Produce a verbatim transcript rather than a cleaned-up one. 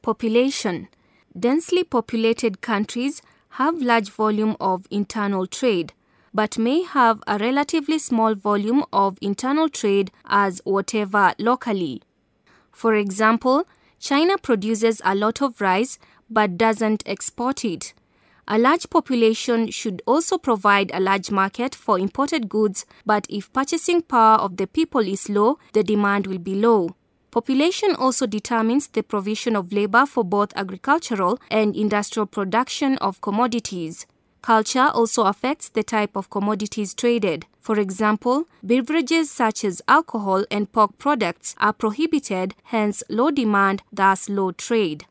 Population. Densely populated countries have large volume of internal trade, but may have a relatively small volume of internal trade as whatever locally. For example, China produces a lot of rice but doesn't export it. A large population should also provide a large market for imported goods, but if purchasing power of the people is low, the demand will be low. Population also determines the provision of labor for both agricultural and industrial production of commodities. Culture also affects the type of commodities traded. For example, beverages such as alcohol and pork products are prohibited, hence low demand, thus low trade.